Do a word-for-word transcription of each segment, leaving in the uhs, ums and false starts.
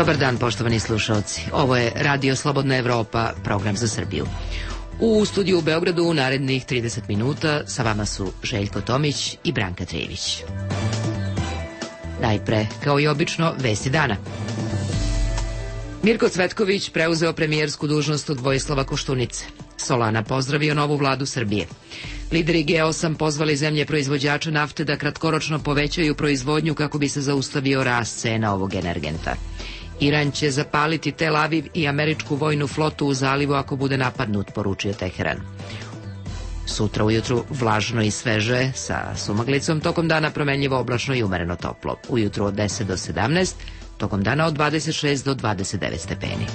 Dobar dan, poštovani slušalci. Ovo je Radio Slobodna Evropa, program za Srbiju. U studiju u Beogradu u narednih trideset minuta sa vama su Željko Tomić i Branka Trević. Najpre, kao i obično, vesti dana. Mirko Cvetković preuzeo premijersku dužnost od Vojislava Koštunice. Solana pozdravio novu vladu Srbije. Lideri G osam pozvali zemlje proizvođača nafte da kratkoročno povećaju proizvodnju kako bi se zaustavio rast cena ovog energenta. Iran će zapaliti Tel Aviv i američku vojnu flotu u zalivu ako bude napadnut, poručio Teheran. Sutra ujutru vlažno i sveže sa sumaglicom, tokom dana promenljivo oblačno i umereno toplo. Ujutru od deset do sedamnaest, tokom dana od dvadeset šest do dvadeset devet stepeni.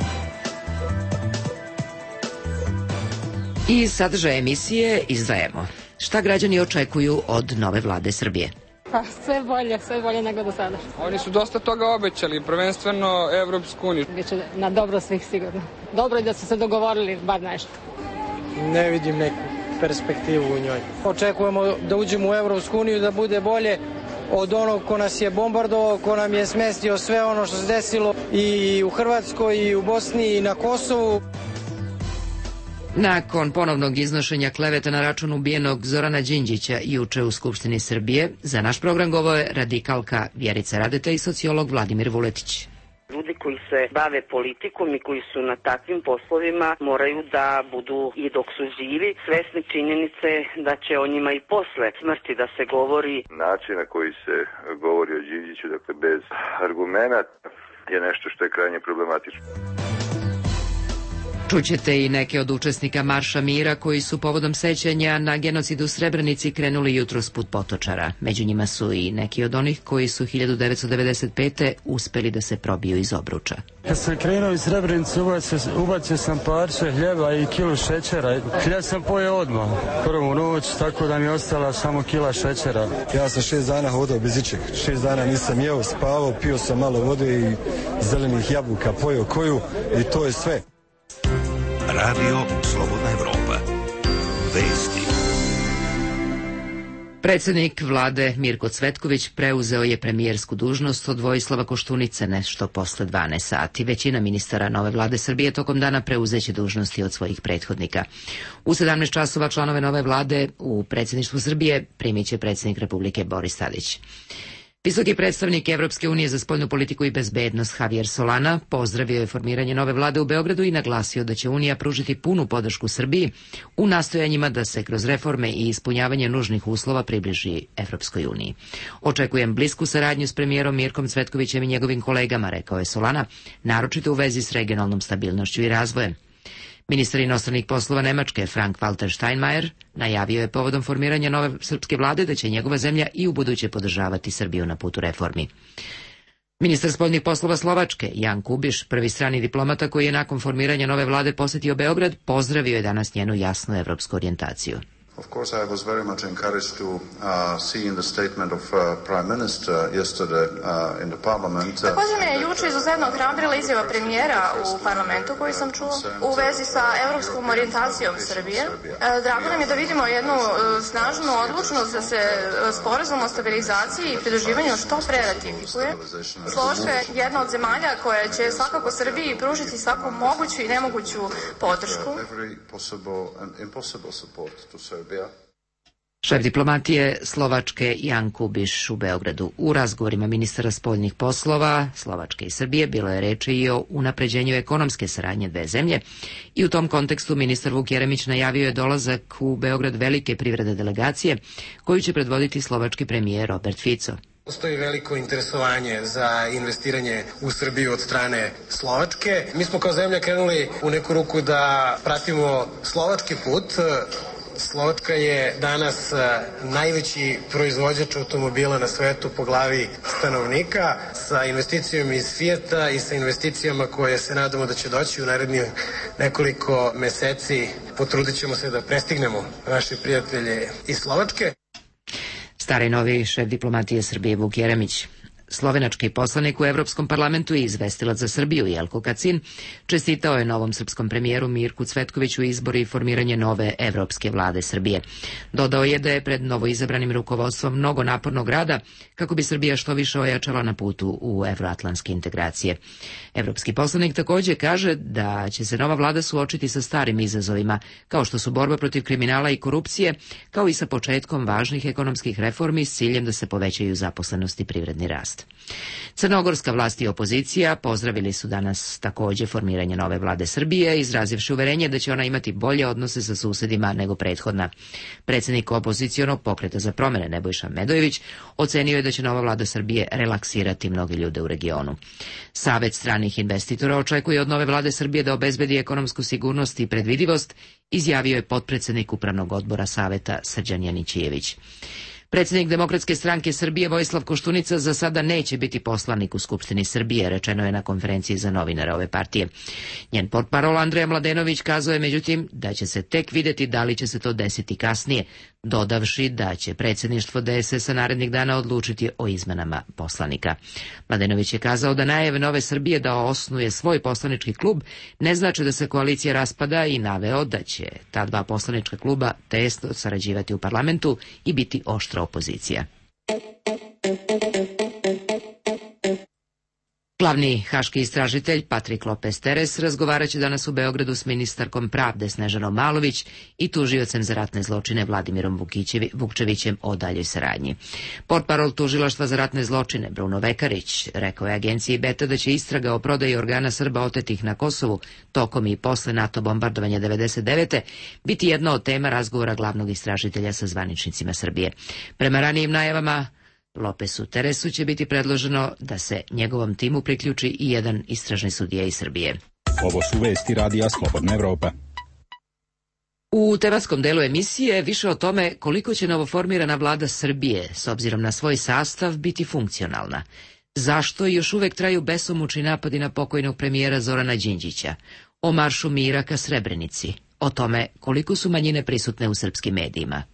Iz sadržaja emisije izdvajamo šta građani očekuju od nove vlade Srbije. Pa sve bolje, sve bolje nego do sada. Oni su dosta toga obećali, prvenstveno Evropsku uniju. Biće na dobro svih sigurno. Dobro je da su se dogovorili bar nešto. Ne vidim neku perspektivu u njoj. Očekujemo da uđemo u Evropsku uniju, da bude bolje od onog ko nas je bombardovao, ko nam je smestio sve ono što se desilo i u Hrvatskoj i u Bosni i na Kosovu. Nakon ponovnog iznošenja kleveta na račun ubijenog Zorana Đinđića juče u Skupštini Srbije, za naš program govore radikalka Vjerica Radeta i sociolog Vladimir Vuletić. Ljudi koji se bave politikom i koji su na takvim poslovima moraju da budu i dok su živi svesni činjenice da će o njima i posle smrti da se govori. Način na koji se govori o Đinđiću, dakle bez argumenata, je nešto što je krajnje problematično. Čućete i neke od učesnika Marša mira koji su povodom sećanja na genocid u Srebrenici krenuli jutros put Potočara. Među njima su i neki od onih koji su hiljadu devetsto devedeset pete. uspeli da se probiju iz obruča. Kad sam krenuo iz Srebrenice, ubacio, ubacio sam parče hljeba i kilu šećera. Hljeb sam pojeo odmah prvu noć, tako da mi je ostala samo kila šećera. Ja sam šest dana hodao bez ičeg. Šest dana nisam jeo, spavao, pio sam malo vode i zelenih jabuka, pojeo koju i to je sve. Radio Slobodna Evropa. Vesti. Predsednik vlade Mirko Cvetković preuzeo je premijersku dužnost od Vojislava Koštunice nešto posle dvanaest sati. Većina ministara nove vlade Srbije tokom dana preuzeće dužnosti od svojih prethodnika. U sedamnaest časova članove nove vlade u predsjedništvu Srbije primit će predsjednik Republike Boris Tadić. Visoki predstavnik Evropske unije za spoljnu politiku i bezbednost Javier Solana pozdravio je formiranje nove vlade u Beogradu i naglasio da će Unija pružiti punu podršku Srbiji u nastojanjima da se kroz reforme i ispunjavanje nužnih uslova približi Evropskoj uniji. Očekujem blisku saradnju s premijerom Mirkom Cvetkovićem i njegovim kolegama, rekao je Solana, naročito u vezi s regionalnom stabilnošću i razvojem. Ministar inostranih poslova Nemačke Frank-Walter Steinmeier najavio je povodom formiranja nove srpske vlade da će njegova zemlja i u buduće podržavati Srbiju na putu reformi. Ministar spoljnih poslova Slovačke Jan Kubiš, prvi strani diplomata koji je nakon formiranja nove vlade posetio Beograd, pozdravio je danas njenu jasnu evropsku orijentaciju. Of course, I was very much encouraged to uh, see in the statement of uh, Prime Minister yesterday uh, in the Parliament. Uh, Također me je juče izuzetno ohrabrila izjava premijera u parlamentu koju sam čuo u vezi sa evropskom orijentacijom Srbije. Drago nam je da vidimo jednu snažnu odlučnost da se sporazum o stabilizaciji i pridruživanju što pre ratifikuje. Slovačka je jedna od zemalja koja će svakako Srbiji pružiti svaku moguću i nemoguću podršku. Šef diplomatije Slovačke Jan Kubiš u Beogradu. U razgovorima ministara spoljnih poslova Slovačke i Srbije bilo je reči i o unapređenju ekonomske saradnje dve zemlje i u tom kontekstu ministar Vuk Jeremić najavio je dolazak u Beograd velike privredne delegacije koju će predvoditi slovački premijer Robert Fico. Postoji veliko interesovanje za investiranje u Srbiju od strane Slovačke. Mi smo kao zemlja krenuli u neku ruku da pratimo slovački put. Slovačka je danas najveći proizvođač automobila na svetu po glavi stanovnika, sa investicijom iz Fijata i sa investicijama koje se nadamo da će doći u narednih nekoliko meseci. Potrudit ćemo se da prestignemo naše prijatelje iz Slovačke. Stari novi šef diplomatije Srbije Vuk Jeremić. Slovenački poslanik u Evropskom parlamentu i izvestilac za Srbiju Jelko Kacin čestitao je novom srpskom premijeru Mirku Cvetkoviću izbor i formiranje nove evropske vlade Srbije. Dodao je da je pred novoizabranim rukovodstvom mnogo napornog rada kako bi Srbija što više ojačala na putu u evroatlantske integracije. Evropski poslanik također kaže da će se nova vlada suočiti sa starim izazovima, kao što su borba protiv kriminala i korupcije, kao i sa početkom važnih ekonomskih reformi s ciljem da se povećaju zaposlenost i privredni rast. Crnogorska vlast i opozicija pozdravili su danas također formiranje nove vlade Srbije, izrazivši uverenje da će ona imati bolje odnose sa susedima nego prethodna. Predsjednik opozicionog pokreta za promjene Nebojša Medojević ocenio je da će nova vlada Srbije relaksirati mnoge ljude u regionu. Savet stranih investitora očekuje od nove vlade Srbije da obezbedi ekonomsku sigurnost i predvidivost, izjavio je potpredsjednik upravnog odbora Saveta Srđan Janićijević. Predsjednik Demokratske stranke Srbije Vojislav Koštunica za sada neće biti poslanik u Skupštini Srbije, rečeno je na konferenciji za novinare ove partije. Njen portparol Andreja Mladenović kazao je međutim da će se tek vidjeti da li će se to desiti kasnije, dodavši da će predsjedništvo D S S-a narednih dana odlučiti o izmenama poslanika. Mladenović je kazao da najave Nove Srbije da osnuje svoj poslanički klub ne znači da se koalicija raspada i naveo da će ta dva poslanička kluba tesno sarađivati u parlamentu i biti oštra opozicija. Glavni haški istražitelj Patrik Lopez Teres razgovarat će danas u Beogradu s ministarkom pravde Snežanom Malović i tužiocem za ratne zločine Vladimirom Vukčevićem o daljoj saradnji. Portparol tužilaštva za ratne zločine Bruno Vekarić rekao je agenciji Beta da će istraga o prodaji organa Srba otetih na Kosovu tokom i posle NATO bombardovanja devedeset devete biti jedna od tema razgovora glavnog istražitelja sa zvaničnicima Srbije. Prema ranijim najavama Lopesu Teresu će biti predloženo da se njegovom timu priključi i jedan istražni sudija iz Srbije. Ovo su vesti Radija Slobodna Evropa. U tematskom delu emisije više o tome koliko će novoformirana vlada Srbije, s obzirom na svoj sastav, biti funkcionalna. Zašto još uvek traju besomučni napadi na pokojnog premijera Zorana Đinđića? O maršu mira ka Srebrenici. O tome koliko su manjine prisutne u srpskim medijima.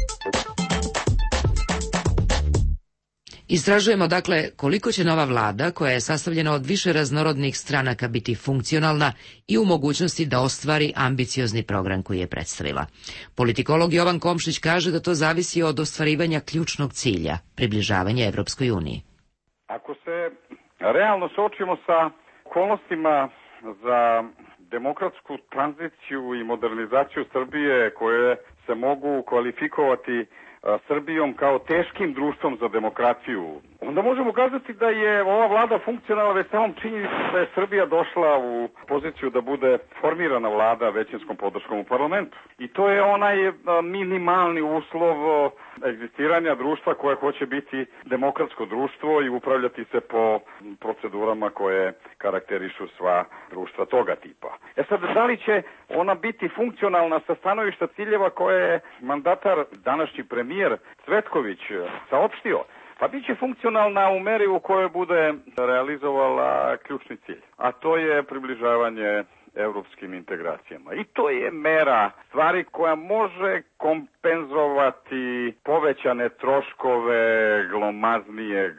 Istražujemo dakle koliko će nova vlada, koja je sastavljena od više raznorodnih stranaka, biti funkcionalna i u mogućnosti da ostvari ambiciozni program koji je predstavila. Politikolog Jovan Komšić kaže da to zavisi od ostvarivanja ključnog cilja, približavanja Evropskoj uniji. Ako se realno suočimo sa okolnostima za demokratsku tranziciju i modernizaciju Srbije koje se mogu kvalifikovati Srbijom kao teškim društvom za demokraciju, onda možemo kazati da je ova vlada funkcionalna već samom činjenicom da je Srbija došla u poziciju da bude formirana vlada većinskom podrškom u parlamentu. I to je onaj minimalni uslov egzistiranja društva koje hoće biti demokratsko društvo i upravljati se po procedurama koje karakterišu sva društva toga tipa. E sad, da li će ona biti funkcionalna sa stanovišta ciljeva koje je mandatar, današnji premijer Cvetković, saopštio? Pa bit će funkcionalna u meri u kojoj bude realizovala ključni cilj, a to je približavanje evropskim integracijama. I to je mera stvari koja može kompenzovati povećane troškove glomaznijeg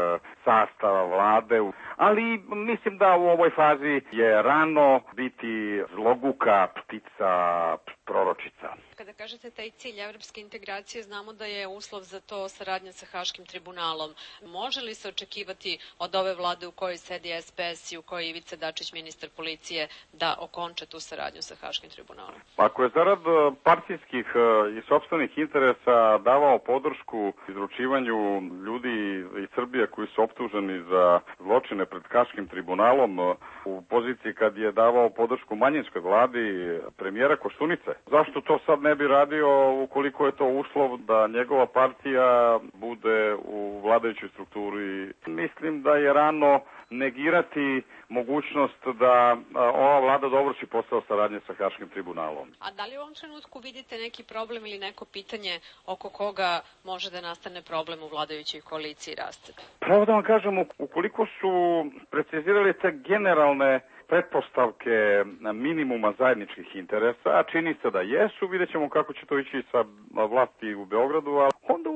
sastava vlade, ali mislim da u ovoj fazi je rano biti zloguka ptica proročica. Kada kažete taj cilj evropske integracije, znamo da je uslov za to saradnja sa Haškim tribunalom. Može li se očekivati od ove vlade u kojoj sedi S P S i u kojoj je Ivica Dačić ministar policije da okonča tu saradnju sa Haškim tribunalom? Ako je zarad partijskih i sopstvenih interesa davao podršku izručivanju ljudi iz Srbije koji su optuženi za zločine pred Haškim tribunalom u poziciji kad je davao podršku manjinskoj vladi premijera Koštunice, zašto to sad ne bi radio ukoliko je to uslov da njegova partija bude u vladajućoj strukturi? Mislim da je rano negirati mogućnost da ova vlada dovrši posao saradnje sa Haškim tribunalom. A da li u ovom trenutku vidite neki problem ili neko pitanje oko koga može da nastane problem u vladajućoj koaliciji raste? Pravo da vam kažem, ukoliko su precizirali te generalne pretpostavke minimuma zajedničkih interesa, a čini se da jesu, vidjet ćemo kako će to ići sa vlasti u Beogradu, ali onda u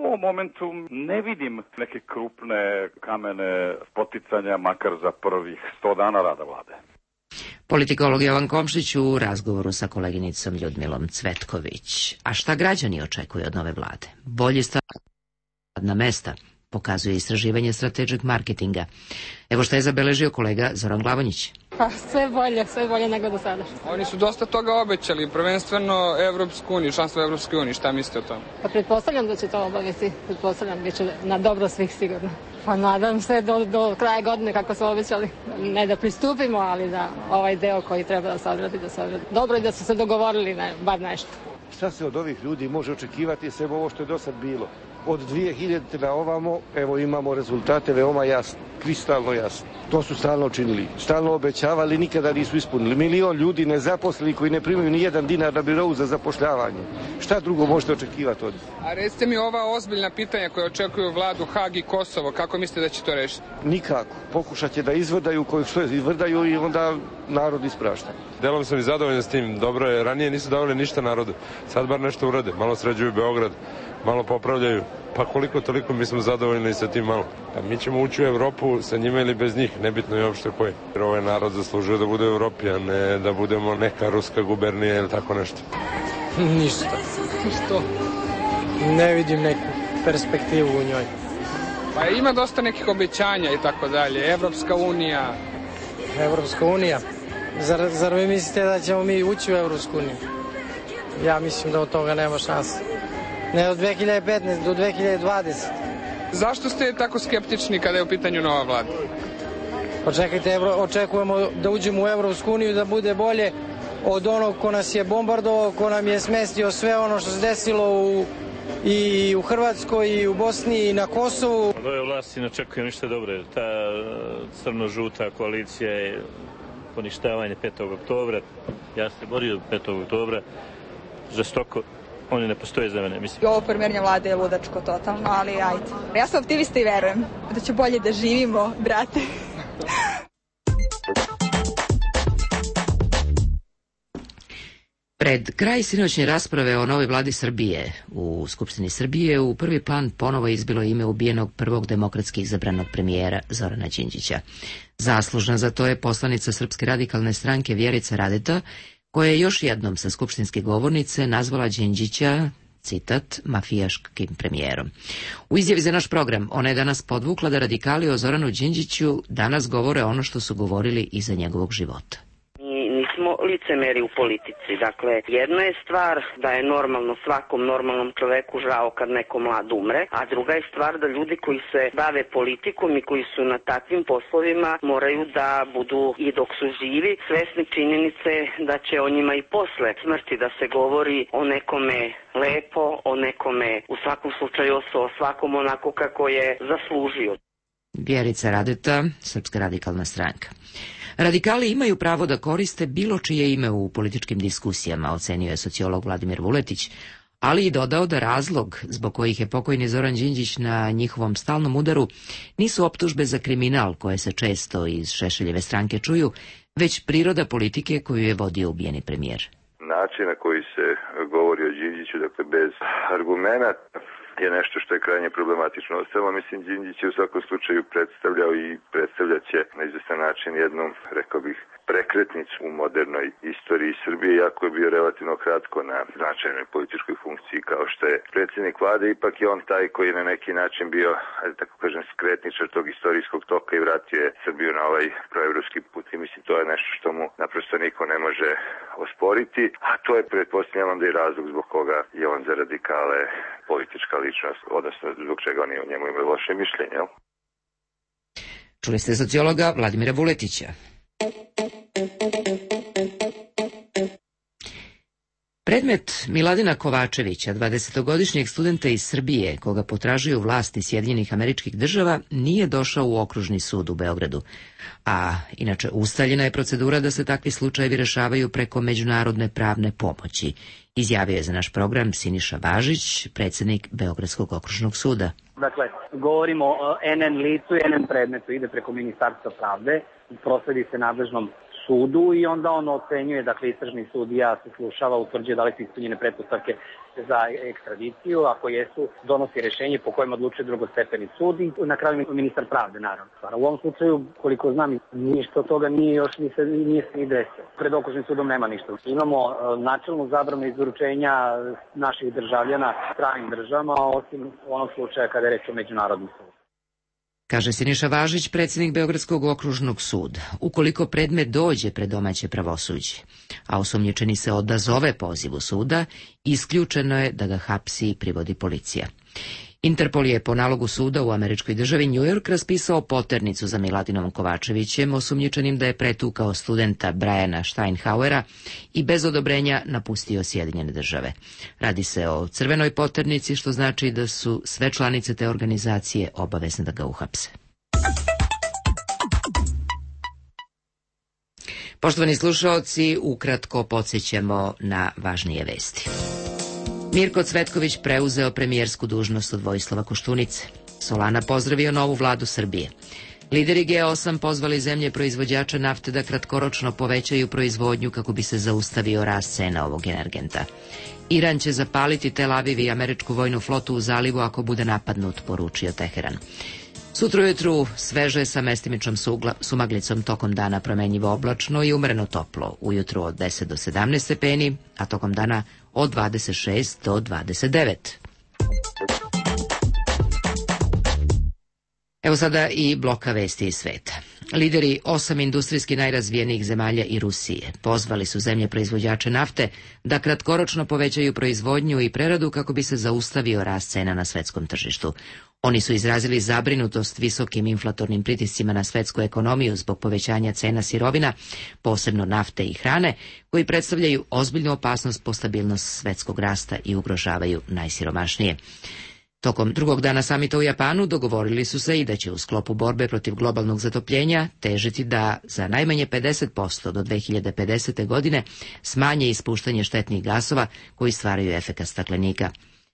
ovom momentu ne vidim neke krupne kamene spoticanja, makar za prvih sto dana rada vlade. Politikolog Jovan Komšić u razgovoru sa koleginicom Ljudmilom Cvetković. A šta građani očekuju od nove vlade? Bolji radna mesta, pokazuje istraživanje Strategic Marketinga. Evo šta je zabeležio kolega Zoran Glavonjić. Pa sve bolje, sve bolje nego do sada. Oni su dosta toga obećali, prvenstveno Evropsku uniju, članstvo Evropske unije. Šta mislite o tom? Pa pretpostavljam da će to obaviti, pretpostavljam da će na dobro svih sigurno. Pa nadam se do, do kraja godine kako su obećali. Ne da pristupimo, ali da ovaj deo koji treba da se odradi, da se odradi. Dobro je da su se dogovorili, ne, bar nešto. Šta se od ovih ljudi može očekivati sve ovo što je do sad bilo? Od dvije hiljadite na ovamo, evo imamo rezultate veoma jasne, kristalno jasne. To su stalno činili, stalno obećavali, nikada nisu ispunili. Milion ljudi nezaposleni koji ne primaju ni jedan dinar na birou za zapošljavanje. Šta drugo možete očekivati od njih? A recite mi ova ozbiljna pitanja koje očekuju vladu Hag i Kosovo, kako mislite da će to rešiti? Nikako. Pokušat će da izvrdaju koji što je izvrdaju i onda narod isprašta. Delom sam i zadovoljan s tim. Dobro je, ranije nisu davali ništa narodu. Sad bar nešto urade. Malo sređuju Beograd, malo popravljaju. Pa koliko toliko mi smo zadovoljni sa tim malo. Pa mi ćemo ući u Evropu sa njima ili bez njih, nebitno je uopšte koji. Jer ovaj narod zaslužuje da bude u Evropi, a ne da budemo neka ruska gubernija ili tako nešto. Ništa. Što? Ne vidim neku perspektivu u njoj. Pa ima dosta nekih obećanja i tako dalje. Evropska unija. Evropska unija? Zar, zar vi mislite da ćemo mi ući u Evropsku uniju? Ja mislim da od toga nema šanse. Ne od dve hiljade petnaeste do dve hiljade dvadesete. Zašto ste tako skeptični kada je u pitanju nova vlada? Počekajte, evro, očekujemo da uđemo u Evropsku uniju, da bude bolje od onog ko nas je bombardovao, ko nam je smestio sve ono što se desilo u, i u Hrvatskoj, i u Bosni, i na Kosovu. Od ove vlasti ne očekujem ništa dobro. Ta crno-žuta koalicija je poništavanje petog oktobra. Ja se borio petog oktobra žestoko. Oni ne postoje za mene, mislim. Ovo formiranje vlade je ludačko totalno, ali ajde. Ja sam optimista i verujem da će bolje da živimo, brate. Pred kraj sinoćnje rasprave o novoj vladi Srbije u Skupštini Srbije u prvi plan ponovo izbilo ime ubijenog prvog demokratski izabranog premijera Zorana Đinđića. Zaslužna za to je poslanica Srpske radikalne stranke Vjerica Radeta, koja je još jednom sa skupštinske govornice nazvala Đinđića, citat, mafijaškim premijerom. U izjavi za naš program ona je danas podvukla da radikali o Zoranu Đinđiću danas govore ono što su govorili iza njegovog života. Nismo licemeri u politici. Dakle, jedna je stvar da je normalno svakom normalnom čoveku žao kad neko mlad umre, a druga je stvar da ljudi koji se bave politikom i koji su na takvim poslovima moraju da budu i dok su živi svesni činjenice da će o njima i posle smrti da se govori o nekome lepo, o nekome u svakom slučaju o svakom onako kako je zaslužio. Vjerica Radeta, Srpska radikalna stranka. Radikali imaju pravo da koriste bilo čije ime u političkim diskusijama, ocenio je sociolog Vladimir Vuletić, ali i dodao da razlog zbog kojih je pokojni Zoran Đinđić na njihovom stalnom udaru nisu optužbe za kriminal koje se često iz Šešeljeve stranke čuju, već priroda politike koju je vodio ubijeni premijer. Način na koji se govori o Đinđiću, dakle bez argumenata, je nešto što je krajnje problematično. Ostalo, mislim, Đinđić je u svakom slučaju predstavljao i predstavljat će na izvestan način jednu, rekao bih, prekretnicu u modernoj istoriji Srbije, iako je bio relativno kratko na značajnoj političkoj funkciji kao što je predsjednik vlade, ipak je on taj koji je na neki način bio, ajde tako kažem, skretničar tog istorijskog toka i vratio je Srbiju na ovaj proevropski put. I mislim, to je nešto što mu naprosto niko ne može osporiti, a to je, pretpostavljam, da je razlog zbog koga je on za radikale politička ličnost, odnosno zbog čega oni o njemu imaju loše mišljenje. Čuli ste sociologa Vladimira Vuletića. Predmet Miladina Kovačevića, dvadesetogodišnjeg studenta iz Srbije, koga potražuju vlasti Sjedinjenih Američkih Država, nije došao u okružni sud u Beogradu. A inače ustaljena je procedura da se takvi slučajevi rešavaju preko međunarodne pravne pomoći, izjavio je za naš program Siniša Bažić, predsjednik Beogradskog okružnog suda. Dakle, govorimo o en en licu i en en predmetu, ide preko Ministarstva pravde, prosledi se nadležnom sudu i onda on ocenjuje, dakle istražni sudija se slušava, utvrđuje da li su ispunjene pretpostavke za ekstradiciju, ako jesu, donosi rešenje po kojem odlučuje drugostepeni sud i na kraju ministar pravde, naravno. U ovom slučaju, koliko znam, ništa od toga nije još ni se, nije se ni desilo. Pred okružnim sudom nema ništa. Imamo načelnu zabranu izručenja naših državljana stranim državama, osim onog slučaja kada je reč o međunarodnom sudu. Kaže Siniša Važić, predsjednik Beogradskog okružnog suda. Ukoliko predmet dođe pred domaće pravosuđe, a osumnjičeni se odazove pozivu suda, isključeno je da ga hapsi i privodi policija. Interpol je po nalogu suda u američkoj državi New York raspisao poternicu za Miladinom Kovačevićem, osumnjičenim da je pretukao studenta Briana Steinhauera i bez odobrenja napustio Sjedinjene države. Radi se o crvenoj poternici, što znači da su sve članice te organizacije obavezne da ga uhapse. Poštovani slušaoci, ukratko podsjećamo na važnije vesti. Mirko Cvetković preuzeo premijersku dužnost od Vojislava Koštunice. Solana pozdravio novu vladu Srbije. Lideri G osam pozvali zemlje proizvođača nafte da kratkoročno povećaju proizvodnju kako bi se zaustavio rast cena ovog energenta. Iran će zapaliti Tel Aviv i američku vojnu flotu u zalivu ako bude napadnut, poručio Teheran. Sutra ujutru sveže sa mestimičnom sumaglicom, tokom dana promenjivo oblačno i umereno toplo. Ujutru od deset do sedamnaest stepeni, a tokom dana od dvadeset šest do dvadeset devet. Evo sada i bloka vesti iz sveta. Lideri osam industrijski najrazvijenijih zemalja i Rusije pozvali su zemlje proizvođače nafte da kratkoročno povećaju proizvodnju i preradu kako bi se zaustavio rast cena na svetskom tržištu. Oni su izrazili zabrinutost visokim inflatornim pritiscima na svetsku ekonomiju zbog povećanja cena sirovina, posebno nafte i hrane, koji predstavljaju ozbiljnu opasnost po stabilnost svetskog rasta i ugrožavaju najsiromašnije. Tokom drugog dana samita u Japanu dogovorili su se i da će u sklopu borbe protiv globalnog zatopljenja težiti da za najmanje pedeset posto do dve hiljade pedesete. godine smanje ispuštanje štetnih gasova koji stvaraju efekat staklenika.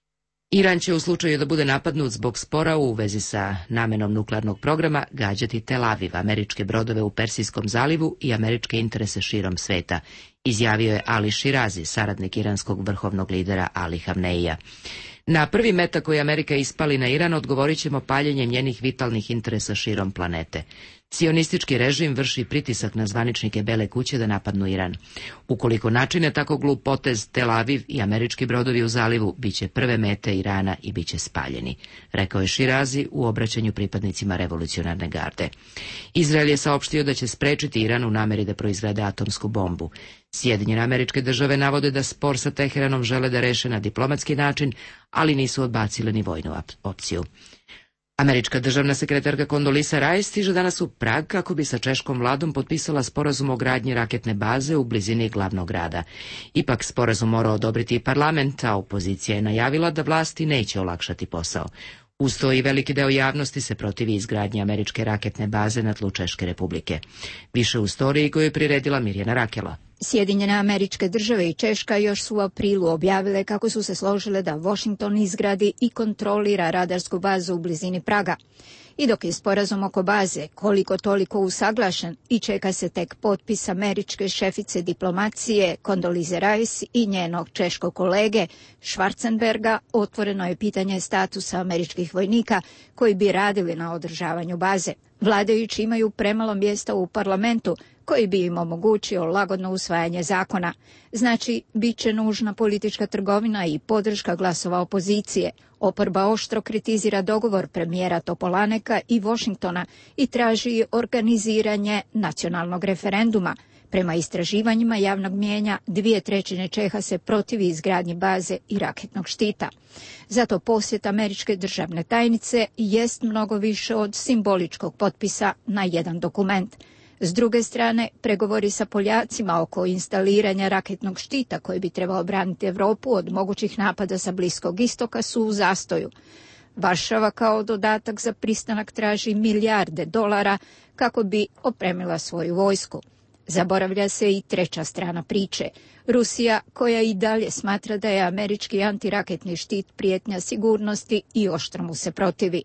Iran će u slučaju da bude napadnut zbog spora u vezi sa namenom nuklearnog programa gađati Tel Aviv, američke brodove u Persijskom zalivu i američke interese širom sveta, izjavio je Ali Širazi, saradnik iranskog vrhovnog lidera Ali Hamneija. Na prvi metak koji Amerika ispali na Iran odgovorit ćemo paljenjem njenih vitalnih interesa širom planete. Sionistički režim vrši pritisak na zvaničnike Bele kuće da napadnu Iran. Ukoliko načine tako glup potez, Tel Aviv i američki brodovi u zalivu biće prve mete Irana i biće spaljeni, rekao je Širazi u obraćanju pripadnicima revolucionarne garde. Izrael je saopštio da će sprečiti Iran u nameri da proizvede atomsku bombu. Sjedinjene Američke Države navode da spor sa Teheranom žele da reše na diplomatski način, ali nisu odbacile ni vojnu opciju. Američka državna sekretarka Kondolisa Rice stiže danas u Prag kako bi sa češkom vladom potpisala sporazum o gradnji raketne baze u blizini glavnog grada. Ipak sporazum mora odobriti i parlament, a opozicija je najavila da vlasti neće olakšati posao. Uz to i veliki deo javnosti se protivi izgradnji američke raketne baze na tlu Češke republike. Više u storiji koju je priredila Mirjana Rakela. Sjedinjene Američke Države i Češka još su u aprilu objavile kako su se složile da Washington izgradi i kontrolira radarsku bazu u blizini Praga. I dok je sporazum oko baze koliko toliko usaglašen i čeka se tek potpis američke šefice diplomacije Kondolize Rice i njenog češkog kolege Schwarzenberga, otvoreno je pitanje statusa američkih vojnika koji bi radili na održavanju baze. Vladajući imaju premalo mjesta u parlamentu koji bi im omogućio lagodno usvajanje zakona. Znači, bit će nužna politička trgovina i podrška glasova opozicije. Oporba oštro kritizira dogovor premijera Topolaneka i Washingtona i traži organiziranje nacionalnog referenduma. Prema istraživanjima javnog mijenja, dvije trećine Čeha se protivi izgradnji baze i raketnog štita. Zato posjet američke državne tajnice jest mnogo više od simboličkog potpisa na jedan dokument. S druge strane, pregovori sa Poljacima oko instaliranja raketnog štita koji bi trebao braniti Europu od mogućih napada sa Bliskog istoka su u zastoju. Varšava kao dodatak za pristanak traži milijarde dolara kako bi opremila svoju vojsku. Zaboravlja se i treća strana priče. Rusija, koja i dalje smatra da je američki antiraketni štit prijetnja sigurnosti i oštro mu se protivi.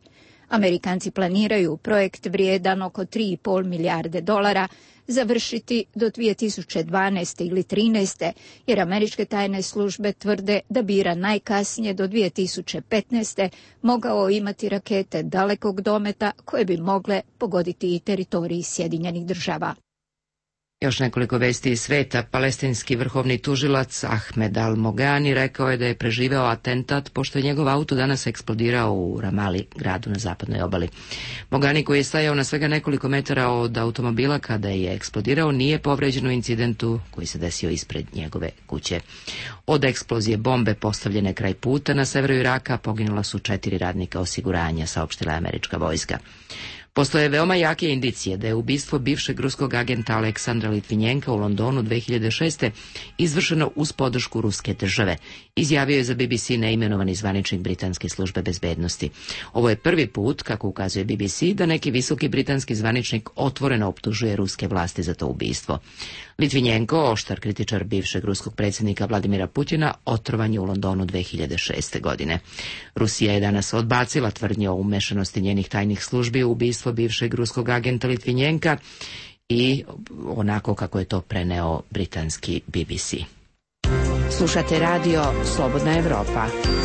Amerikanci planiraju projekt vrijedan oko tri i pol milijarde dolara završiti do dvije tisuće dvanaeste ili trinaeste, jer američke tajne službe tvrde da bi Iran najkasnije do dvije tisuće petnaeste mogao imati rakete dalekog dometa koje bi mogle pogoditi i teritoriji Sjedinjenih država. Još nekoliko vesti iz sveta. Palestinski vrhovni tužilac Ahmed al-Mogani rekao je da je preživeo atentat pošto je njegov auto danas eksplodirao u Ramali, gradu na zapadnoj obali. Mogani, koji je stajao na svega nekoliko metara od automobila kada je eksplodirao, nije povređen u incidentu koji se desio ispred njegove kuće. Od eksplozije bombe postavljene kraj puta na severu Iraka poginula su četiri radnika osiguranja, saopštila je američka vojska. Postoje veoma jake indicije da je ubistvo bivšeg ruskog agenta Aleksandra Litvinjenka u Londonu dve hiljade šeste izvršeno uz podršku ruske države, izjavio je za B B C neimenovani zvaničnik britanske službe bezbednosti. Ovo je prvi put, kako ukazuje B B C, da neki visoki britanski zvaničnik otvoreno optužuje ruske vlasti za to ubistvo. Litvinjenko, oštar kritičar bivšeg ruskog predsjednika Vladimira Putina, otrovan je u Londonu dve hiljade šeste. godine. Rusija je danas odbacila tvrdnje o umešanosti njenih tajnih službi u ubistvo bivšeg ruskog agenta Litvinjenka i onako kako je to preneo britanski B B C. Slušate radio Slobodna Evropa.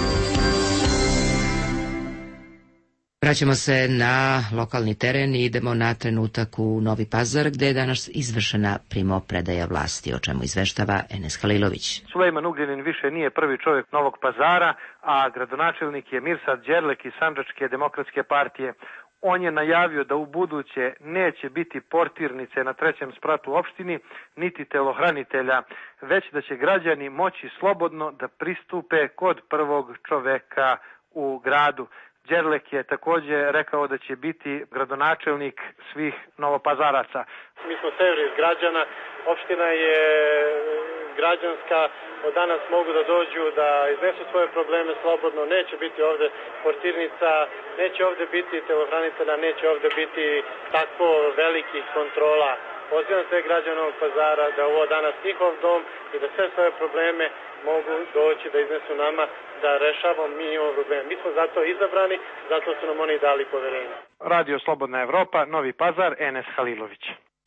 Vraćamo se na lokalni teren i idemo na trenutak u Novi Pazar, gde je danas izvršena primopredaja vlasti, o čemu izveštava Enes Halilović. Sulejman Ugljanin više nije prvi čovjek Novog Pazara, a gradonačelnik je Mirsad Đerlek iz Sandžačke demokratske partije. On je najavio da u buduće neće biti portirnice na trećem spratu u opštini, niti telohranitelja, već da će građani moći slobodno da pristupe kod prvog čoveka u gradu. Đerlek je također rekao da će biti gradonačelnik svih Novopazaraca. Mi smo servis građana, opština je građanska, od danas mogu da dođu da iznesu svoje probleme slobodno, neće biti ovde portirnica, neće ovde biti telohranitelja, neće ovde biti tako velikih kontrola. Pozivam sve građane Novog Pazara da ovo danas njihov dom i da sve svoje probleme mogu doći da iznesu nama, da rešavamo mi imamo probleme. Mi smo zato izabrani, zato su nam oni dali poverenje. Radio Slobodna Evropa, Novi Pazar, Enes Halilović.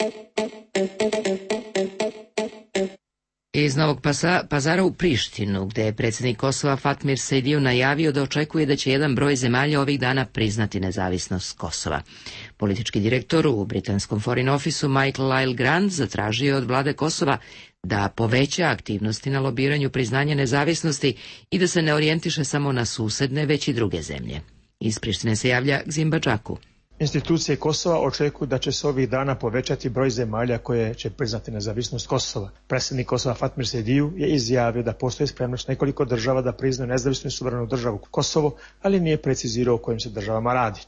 Iz Novog Pazara u Prištinu, gde je predsjednik Kosova Fatmir Sejdiu najavio da očekuje da će jedan broj zemalja ovih dana priznati nezavisnost Kosova. Politički direktor u britanskom Foreign Officeu Michael Lyle Grant zatražio je od vlade Kosova da poveća aktivnosti na lobiranju priznanja nezavisnosti i da se ne orijentiše samo na susedne, već i druge zemlje. Iz Prištine se javlja Gzimba Džaku. Institucije Kosova očekuju da će se ovih dana povećati broj zemalja koje će priznati nezavisnost Kosova. Predsjednik Kosova Fatmir Sejdiu je izjavio da postoji spremnost nekoliko država da priznaju nezavisnu i suverenu državu Kosovo, ali nije precizirao o kojim se državama radi.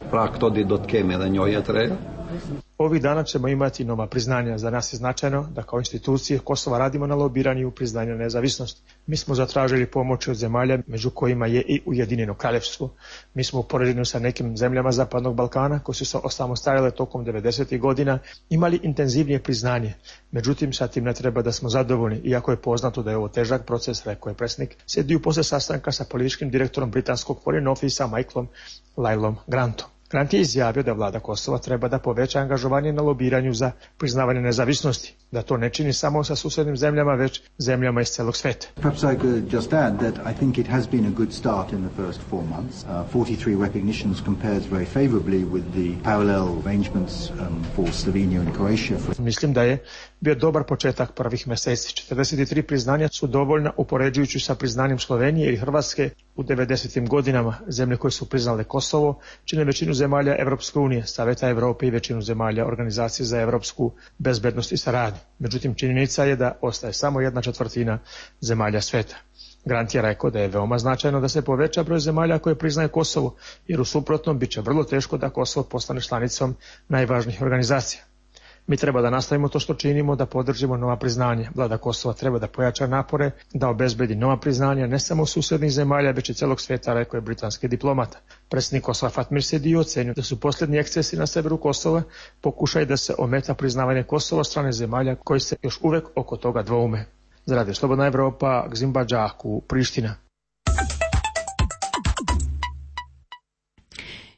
Ovih dana ćemo imati nova priznanja. Za nas je značajno da kao institucije Kosova radimo na lobiranju priznanja nezavisnosti. Mi smo zatražili pomoć od zemalja, među kojima je i Ujedinjeno Kraljevstvo. Mi smo u poređenju sa nekim zemljama Zapadnog Balkana koji su se osamostalile tokom devedesetih godina imali intenzivnije priznanje. Međutim, sa tim ne treba da smo zadovoljni, iako je poznato da je ovo težak proces, rekao je predsjednik Sejdiu posle sastanka sa političkim direktorom britanskog Foreign Officea Michaelom Lylom Grantom. Grant je izjavio da vlada Kosova treba da poveća angažovanje na lobiranju za priznavanje nezavisnosti, da to ne čini samo sa susednim zemljama, već zemljama iz celog sveta. Perhaps I could just add that I think it has been a good start in the first four months. Uh, forty-three recognitions compares very favorably with the parallel arrangements um, for Slovenia and Croatia. For... Mislim da je bio dobar početak prvih meseci. četrdeset tri priznanja su dovoljna upoređujući sa priznanjem Slovenije i Hrvatske u devedesetim godinama. Zemlje koje su priznale Kosovo čine većinu zemalja Evropske unije, Saveta Evrope i većinu zemalja Organizacije za evropsku bezbednost i saradnju. Međutim, činjenica je da ostaje samo jedna četvrtina zemalja sveta. Grant je rekao da je veoma značajno da se poveća broj zemalja koje priznaje Kosovo, jer u suprotnom bit će vrlo teško da Kosovo postane članicom najvažnijih organizacija. Mi treba da nastavimo to što činimo, da podržimo nova priznanja. Vlada Kosova treba da pojača napore, da obezbedi nova priznanja ne samo susednih zemalja, već i celog sveta, rekao je britanski diplomata. Predsjednik Kosova Fatmir Sejdiu ocenio da su posljednji ekscesi na severu Kosova pokušaj da se ometa priznavanje Kosova od strane zemalja koji se još uvek oko toga dvoume. Za Radio Slobodna Evropa, Gzimba Džaku, Priština.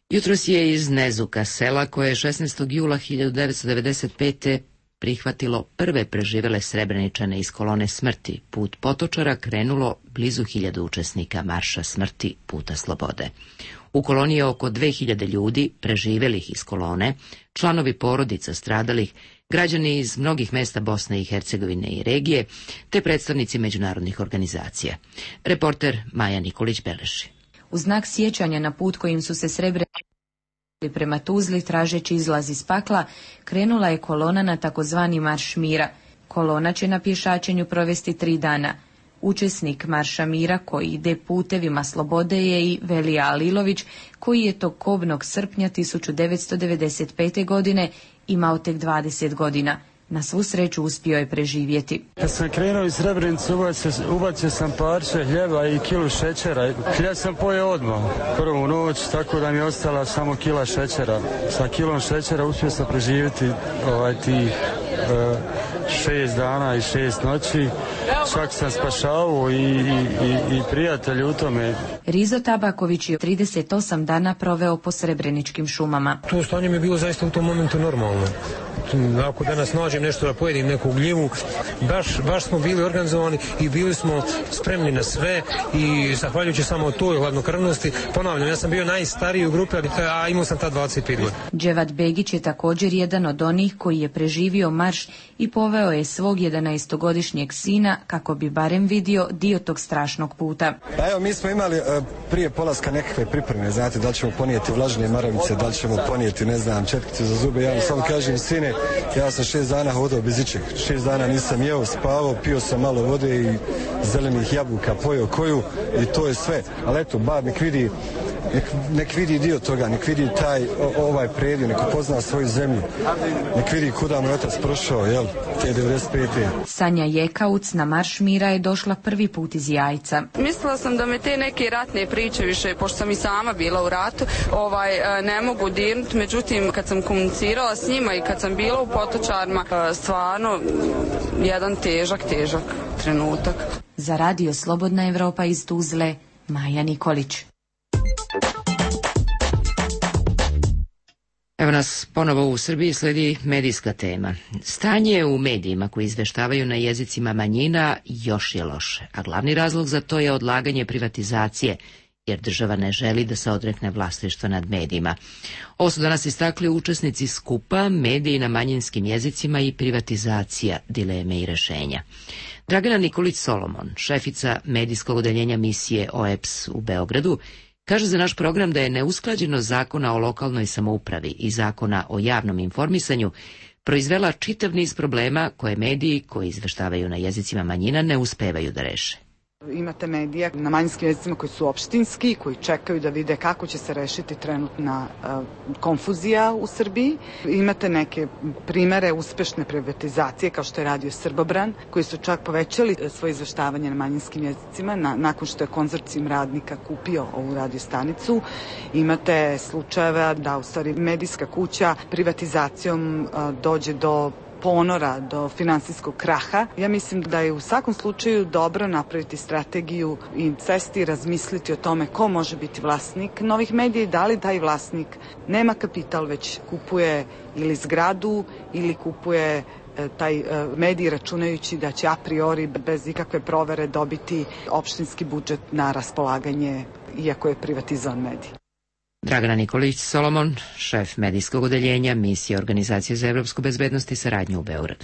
Jutros je iz Nezuka, sela koje je šesnaestog jula hiljadu devetsto devedeset pete. prihvatilo prve preživele Srebreničane iz kolone smrti, put Potočara krenulo blizu hiljadu učesnika Marša smrti Puta slobode. U koloniji je oko dve hiljade ljudi, preživelih iz kolone, članovi porodica stradalih, građani iz mnogih mesta Bosne i Hercegovine i regije, te predstavnici međunarodnih organizacija. Reporter Maja Nikolić beleži. U znak sjećanja na put kojim su se Srebreničani prema Tuzli tražeći izlaz iz pakla, krenula je kolona na takozvani Marš mira. Kolona će na pješačenju provesti tri dana. Učesnik Marša mira koji ide putevima slobode je i Velija Alilović, koji je tog kobnog srpnja tisuću devetsto devedeset pete. godine imao tek dvadeset godina. Na svu sreću uspio je preživjeti. Kad sam krenuo iz Srebrenice, ubacio, ubacio sam parče hljeba i kilu šećera. Hljeb sam pojeo odmah, prvu noć, tako da mi je ostala samo kila šećera. Sa kilom šećera uspio sam preživjeti ovaj, tih uh, šest dana i šest noći. Čak sam spašavao i, i, i, i prijatelji u tome. Rizo Tabaković je trideset osam dana proveo po Srebreničkim šumama. To stanje mi je bilo zaista u tom momentu normalno. Ako danas nađem nešto da pojedim, neku gljivu, baš, baš smo bili organizovani i bili smo spremni na sve i zahvaljujući samo toj hladnokrvnosti, ponavljam, ja sam bio najstariji u grupi, a imao sam ta dvadeset pet godina. Dževat Begić je također jedan od onih koji je preživio marš i poveo je svog jedanaestogodišnjeg sina kako bi barem vidio dio tog strašnog puta. Pa evo, mi smo imali uh, prije polaska nekakve pripreme, znate, da li ćemo ponijeti vlažne maravice, da li ćemo ponijeti, ne znam, četkice za zube. Ja vam samo kažem, sine, ja sam šest dana hodao bez ičeg. Šest dana nisam jeo, spavao, pio sam malo vode i zelenih jabuka, pojeo koju i to je sve. Ali eto, bar nek vidi, nek, nek vidi dio toga, nek vidi taj o, ovaj predio, nek upozna svoju zemlju, nek vidi kuda moj otac prošao, jel, te devedeset pete. Sanja Jekauc na Marš mira je došla prvi put iz Jajca. Mislila sam da me te neke ratne priče više, pošto sam i sama bila u ratu, ovaj, ne mogu dirnuti, međutim kad sam komunicirala s njima i kad sam bila u Potočarima, stvarno jedan težak, težak trenutak. Za Radio Slobodna Evropa iz Tuzle, Maja Nikolić. Evo nas ponovo u Srbiji, sledi medijska tema. Stanje u medijima koji izveštavaju na jezicima manjina još je loše, a glavni razlog za to je odlaganje privatizacije, jer država ne želi da se odrekne vlasništva nad medijima. Ovo su danas istakli učesnici skupa Mediji na manjinskim jezicima i privatizacija, dileme i rešenja. Dragana Nikolić Solomon, šefica medijskog odeljenja misije O E P S u Beogradu, kaže za naš program da je neusklađenost zakona o lokalnoj samoupravi i zakona o javnom informisanju proizvela čitav niz problema koje mediji koji izveštavaju na jezicima manjina ne uspevaju da reše. Imate medija na manjinskim jezicima koji su opštinski, koji čekaju da vide kako će se rešiti trenutna uh, konfuzija u Srbiji. Imate neke primere uspešne privatizacije kao što je radio Srbobran, koji su čak povećali svoje izveštavanje na manjinskim jezicima na, nakon što je konzorcijum radnika kupio ovu radio stanicu. Imate slučajeva da u stvari medijska kuća privatizacijom uh, dođe do ponora, do finansijskog kraha. Ja mislim da je u svakom slučaju dobro napraviti strategiju i sesti i razmisliti o tome ko može biti vlasnik novih medija i da li taj vlasnik nema kapital, već kupuje ili zgradu ili kupuje taj medij računajući da će a priori bez ikakve provere dobiti opštinski budžet na raspolaganje iako je privatizovan medij. Dragana Nikolić Solomon, šef medijskog odeljenja misije Organizacije za evropsku bezbednost i saradnju u Beogradu.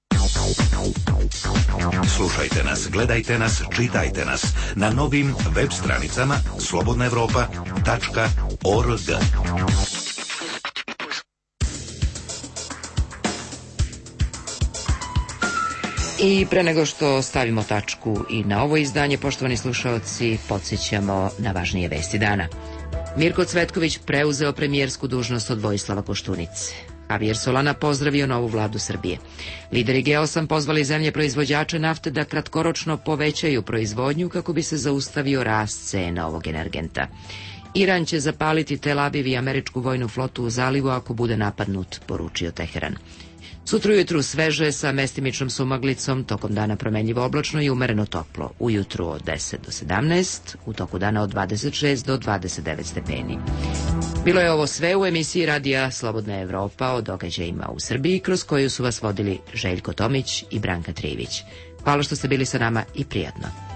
Slušajte nas, gledajte nas, čitajte nas na novim web stranicama slobodna evropa tačka org. I pre nego što stavimo tačku i na ovo izdanje, poštovani slušaoci, podsjećamo na važnije vesti dana. Mirko Cvetković preuzeo premijersku dužnost od Vojislava Koštunice. Javier Solana pozdravio novu vladu Srbije. Lideri G osam pozvali zemlje proizvođače nafte da kratkoročno povećaju proizvodnju kako bi se zaustavio rast cena ovog energenta. Iran će zapaliti Tel Aviv i američku vojnu flotu u zalivu ako bude napadnut, poručio Teheran. Sutra ujutru sveže sa mestimičnom sumaglicom, tokom dana promenljivo oblačno i umereno toplo. Ujutru od deset do sedamnaest, u toku dana od dvadeset šest do dvadeset devet stepeni. Bilo je ovo sve u emisiji Radija Slobodna Evropa o događajima u Srbiji, kroz koju su vas vodili Željko Tomić i Branka Trivić. Hvala što ste bili sa nama i prijatno.